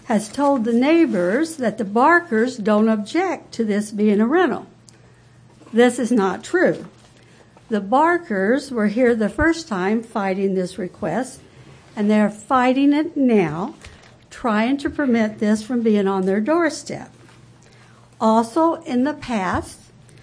has told the neighbors that the Barkers don't object to this being a rental. This is not true. The Barkers were here the first time fighting this request, and they're fighting it now, trying to prevent this from being on their doorstep. Also, in the past,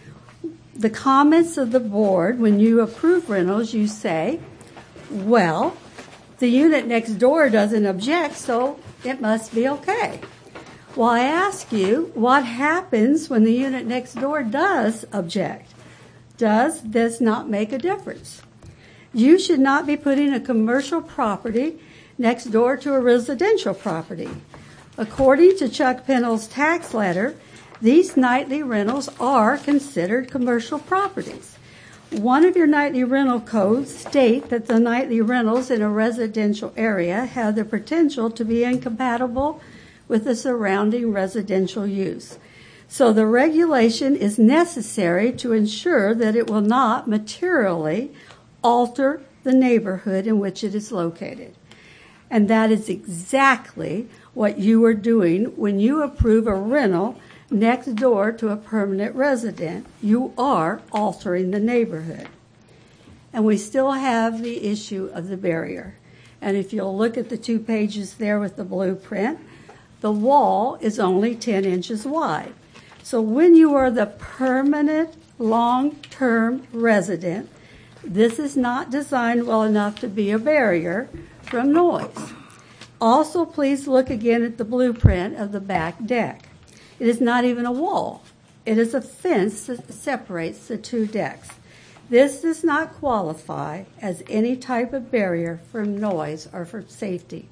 the comments of the board, when you approve rentals, you say, well, the unit next door doesn't object, so it must be okay. Well, I ask you, what happens when the unit next door does object? Does this not make a difference? You should not be putting a commercial property next door to a residential property. According to Chuck Pennell's tax letter, these nightly rentals are considered commercial properties. One of your nightly rental codes state that the nightly rentals in a residential area have the potential to be incompatible with the surrounding residential use. So the regulation is necessary to ensure that it will not materially alter the neighborhood in which it is located. And that is exactly what you are doing when you approve a rental next door to a permanent resident. You are altering the neighborhood. And we still have the issue of the barrier. And if you'll look at the 2 pages there with the blueprint, the wall is only 10 inches wide. So when you are the permanent long-term resident, this is not designed well enough to be a barrier from noise. Also, please look again at the blueprint of the back deck. It is not even a wall. It is a fence that separates the 2 decks. This does not qualify as any type of barrier from noise or for safety.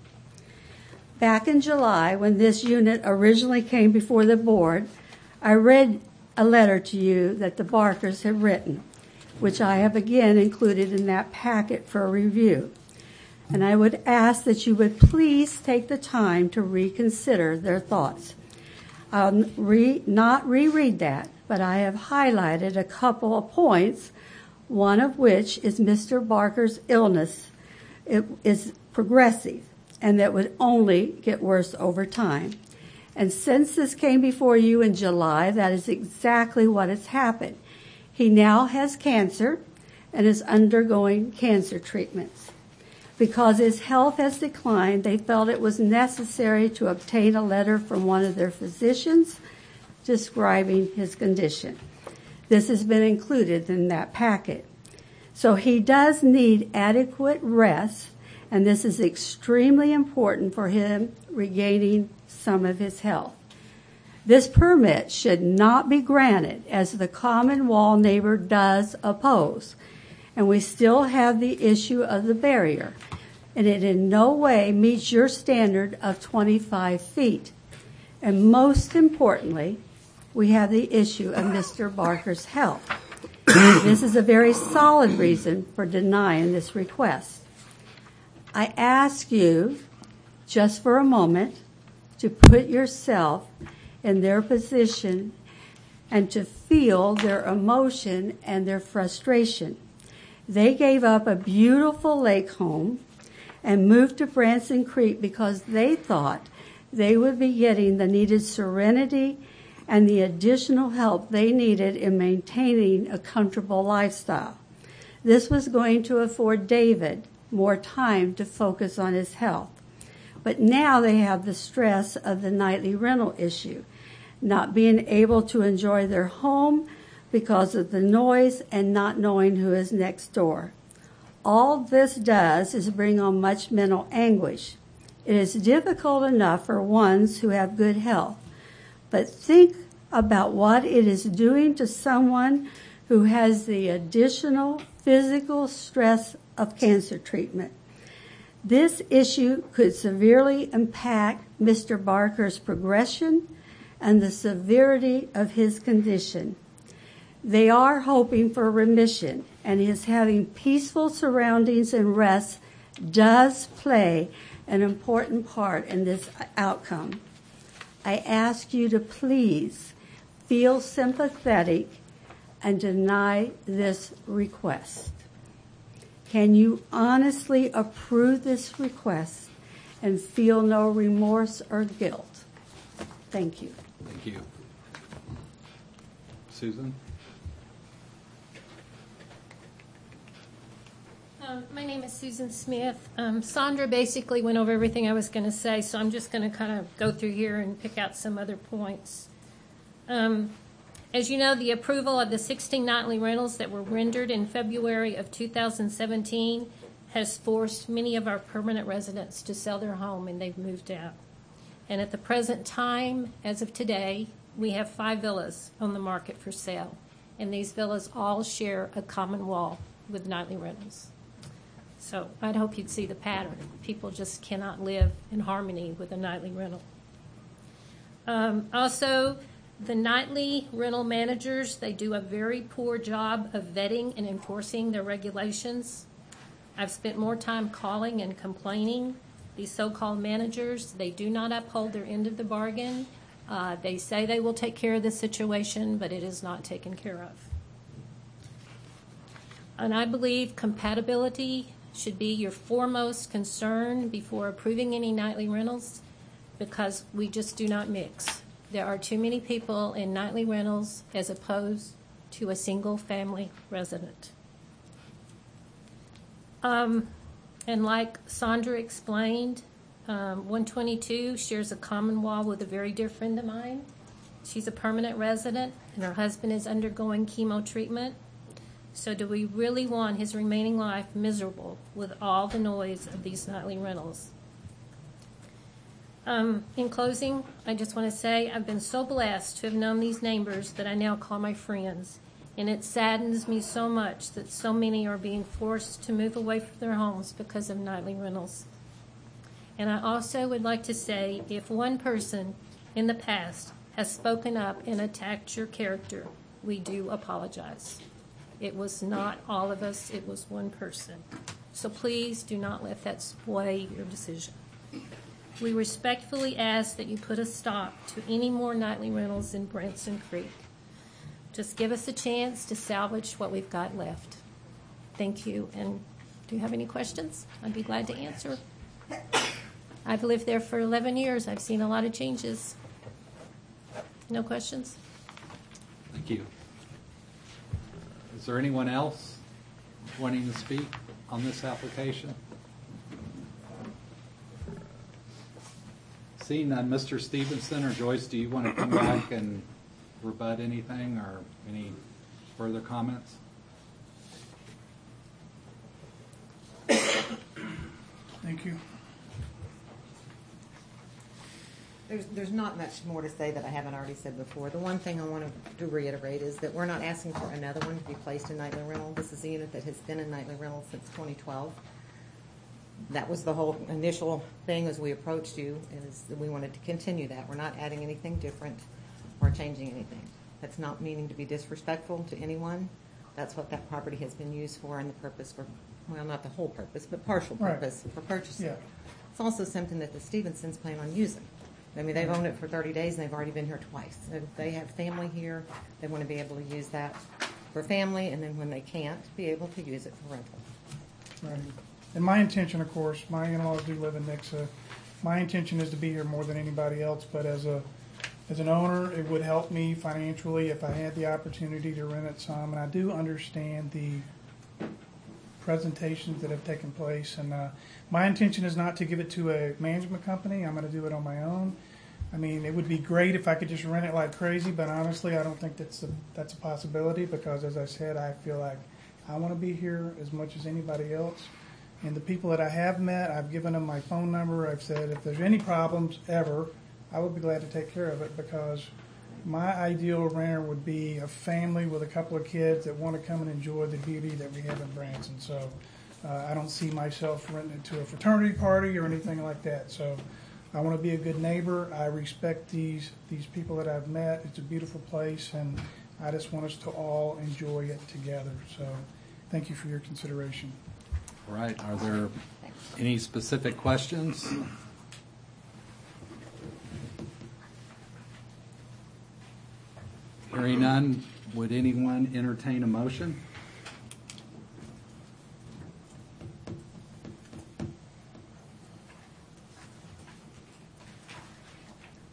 Back in July, when this unit originally came before the board, I read a letter to you that the Barkers had written, which I have again included in that packet for review. And I would ask that you would please take the time to reconsider their thoughts. I'll not reread that, but I have highlighted a couple of points, one of which is Mr. Barker's illness. It is progressive, and that would only get worse over time. And since this came before you in July, that is exactly what has happened. He now has cancer and is undergoing cancer treatments. Because his health has declined, they felt it was necessary to obtain a letter from one of their physicians describing his condition. This has been included in that packet. So he does need adequate rest, and this is extremely important for him regaining some of his health. This permit should not be granted, as the common wall neighbor does oppose. And we still have the issue of the barrier, and it in no way meets your standard of 25 feet. And most importantly, we have the issue of Mr. Barker's health. This is a very solid reason for denying this request. I ask you, just for a moment, to put yourself in their position and to feel their emotion and their frustration. They gave up a beautiful lake home and moved to Branson Creek because they thought they would be getting the needed serenity and the additional help they needed in maintaining a comfortable lifestyle. This was going to afford David more time to focus on his health. But now they have the stress of the nightly rental issue, not being able to enjoy their home because of the noise and not knowing who is next door. All this does is bring on much mental anguish. It is difficult enough for ones who have good health, but think about what it is doing to someone who has the additional physical stress of cancer treatment. This issue could severely impact Mr. Barker's progression and the severity of his condition. They are hoping for remission, and his having peaceful surroundings and rest does play an important part in this outcome. I ask you to please feel sympathetic and deny this request. Can you honestly approve this request and feel no remorse or guilt. Thank you. Thank you. Susan? My name is Susan Smith. Sandra basically went over everything I was going to say, so I'm just going to kind of go through here and pick out some other points. As you know, the approval of the 16 nightly rentals that were rendered in February of 2017 has forced many of our permanent residents to sell their home, and they've moved out. And at the present time, as of today, we have 5 villas on the market for sale, and these villas all share a common wall with nightly rentals. So I'd hope you'd see the pattern. People just cannot live in harmony with a nightly rental. Also, the nightly rental managers, they do a very poor job of vetting and enforcing their regulations. I've spent more time calling and complaining. These so-called managers, they do not uphold their end of the bargain. They say they will take care of the situation, but it is not taken care of. And I believe compatibility should be your foremost concern before approving any nightly rentals, because we just do not mix. There are too many people in nightly rentals as opposed to a single family resident. And like Sandra explained, 122 shares a common wall with a very dear friend of mine. She's a permanent resident, and her husband is undergoing chemo treatment. So do we really want his remaining life miserable with all the noise of these nightly rentals? In closing, I just want to say I've been so blessed to have known these neighbors that I now call my friends. And it saddens me so much that so many are being forced to move away from their homes because of nightly rentals. And I also would like to say, if one person in the past has spoken up and attacked your character, we do apologize. It was not all of us, it was one person. So please do not let that sway your decision. We respectfully ask that you put a stop to any more nightly rentals in Branson Creek. Just give us a chance to salvage what we've got left. Thank you. And do you have any questions? I'd be glad to answer. I've lived there for 11 years. I've seen a lot of changes. No questions? Thank you. Is there anyone else wanting to speak on this application? Seeing none, Mr. Stevenson or Joyce, do you want to come back and rebut anything or any further comments? Thank you. There's not much more to say that I haven't already said before. The one thing I want to reiterate is that we're not asking for another one to be placed in nightly rental. This is a unit that has been in nightly rental since 2012. That was the whole initial thing as we approached you, is that we wanted to continue that. We're not adding anything different or changing anything. That's not meaning to be disrespectful to anyone. That's what that property has been used for, and the purpose for, well, not the whole purpose, but partial purpose for purchasing. Yeah. It's also something that the Stevensons plan on using. I mean, they've owned it for 30 days, and they've already been here twice. If they have family here, they want to be able to use that for family, and then when they can't, be able to use it for rental. Right. And my intention, of course, my in-laws do live in Nixa. My intention is to be here more than anybody else, but as an owner, it would help me financially if I had the opportunity to rent it some. And I do understand the presentations that have taken place, and my intention is not to give it to a management company. I'm going to do it on my own. I mean, it would be great if I could just rent it like crazy, but honestly, I don't think that's a possibility, because, as I said, I feel like I want to be here as much as anybody else. And the people that I have met, I've given them my phone number. I've said if there's any problems ever, I would be glad to take care of it, because my ideal renter would be a family with a couple of kids that want to come and enjoy the beauty that we have in Branson. So I don't see myself renting it to a fraternity party or anything like that. So I want to be a good neighbor. I respect these people that I've met. It's a beautiful place, and I just want us to all enjoy it together. So thank you for your consideration. All right. Are there any specific questions? Hearing none, would anyone entertain a motion?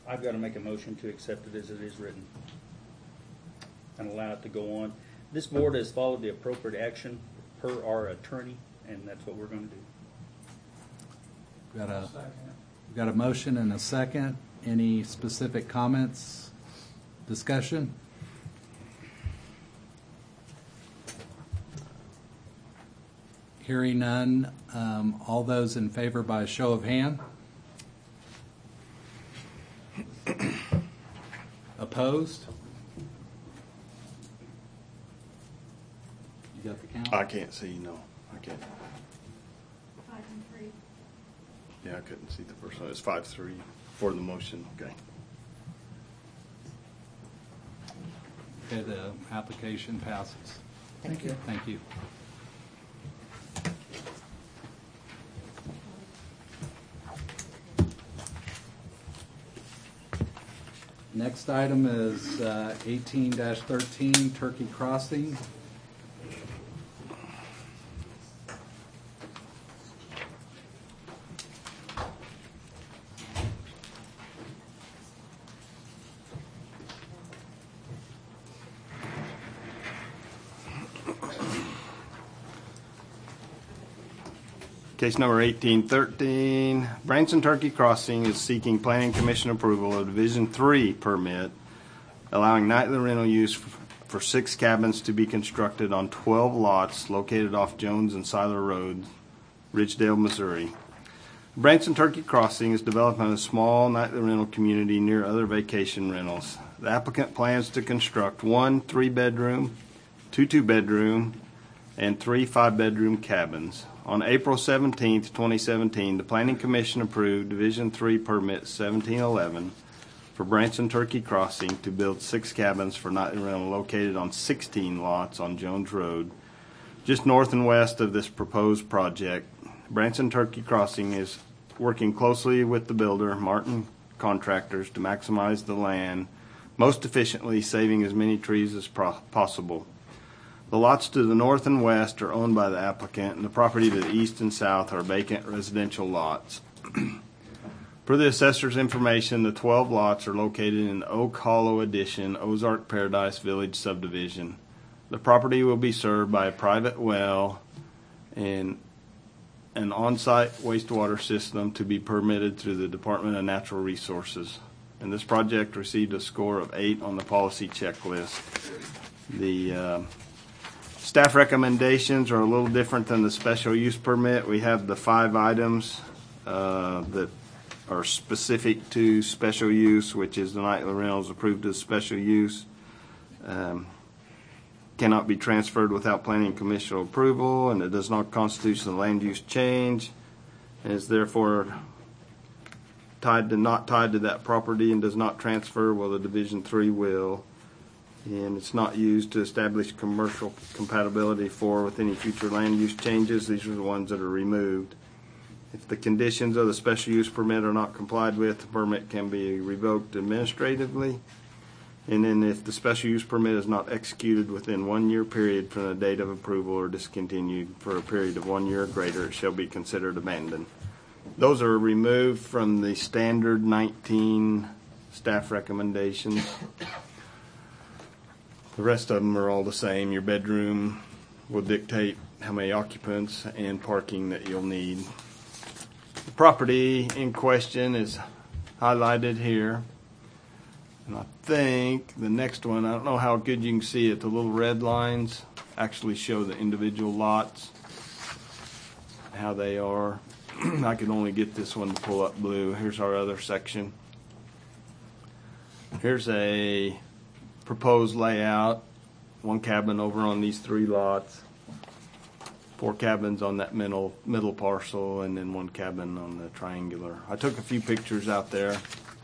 I've got to make a motion to accept it as it is written and allow it to go on. This board has followed the appropriate action per our attorney, and that's what we're going to do. We've got a motion and a second. Any specific comments, discussion? Hearing none, all those in favor by a show of hand? Opposed? You got the count? I can't see, no. I can't. 5 and 3. Yeah, I couldn't see the first one. It's 5-3 for the motion, okay. Okay, the application passes. Thank you. Thank you. Next item is 18-13 Turkey Crossing. Case number 1813, Branson Turkey Crossing is seeking Planning Commission approval of Division 3 permit, allowing nightly rental use for 6 cabins to be constructed on 12 lots located off Jones and Siler Road, Ridgedale, Missouri. Branson Turkey Crossing is developing a small nightly rental community near other vacation rentals. The applicant plans to construct 1 3-bedroom, 2 2-bedroom, and 3 5-bedroom cabins. On April 17, 2017, the Planning Commission approved Division 3 Permit 1711 for Branson Turkey Crossing to build 6 cabins for nightly rental located on 16 lots on Jones Road, just north and west of this proposed project. Branson Turkey Crossing is working closely with the builder, Martin Contractors, to maximize the land most efficiently, saving as many trees as possible. The lots to the north and west are owned by the applicant, and the property to the east and south are vacant residential lots. Per the assessor's information, the 12 lots are located in Oak Hollow Addition, Ozark Paradise Village subdivision. The property will be served by a private well and an on-site wastewater system to be permitted through the Department of Natural Resources. And this project received a score of 8 on the policy checklist. The staff recommendations are a little different than the special use permit. We have the 5 items that are specific to special use, which is the nightly rentals approved as special use. Cannot be transferred without planning commission approval, and it does not constitute a land use change, and is therefore not tied to that property and does not transfer. Well, the Division 3 will. And it's not used to establish commercial compatibility with any future land use changes. These are the ones that are removed. If the conditions of the special use permit are not complied with, the permit can be revoked administratively. And then if the special use permit is not executed within 1 year period from the date of approval or discontinued for a period of 1 year or greater, it shall be considered abandoned. Those are removed from the standard 19 staff recommendations. The rest of them are all the same. Your bedroom will dictate how many occupants and parking that you'll need. The property in question is highlighted here. And I think the next one, I don't know how good you can see it, the little red lines actually show the individual lots, how they are. I could only get this one to pull up blue. Here's our other section. Here's a proposed layout. 1 cabin over on these 3 lots, 4 cabins on that middle parcel, and then 1 cabin on the triangular. I took a few pictures out there.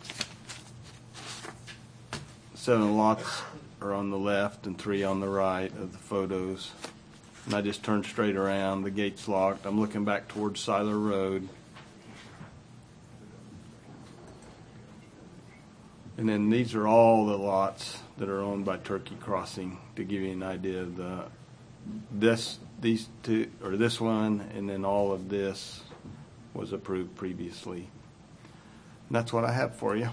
7 lots are on the left and 3 on the right of the photos. And I just turned straight around. The gate's locked. I'm looking back towards Siler Road. And then these are all the lots that are owned by Turkey Crossing, to give you an idea of these 2, or this one, and then all of this was approved previously. And that's what I have for you.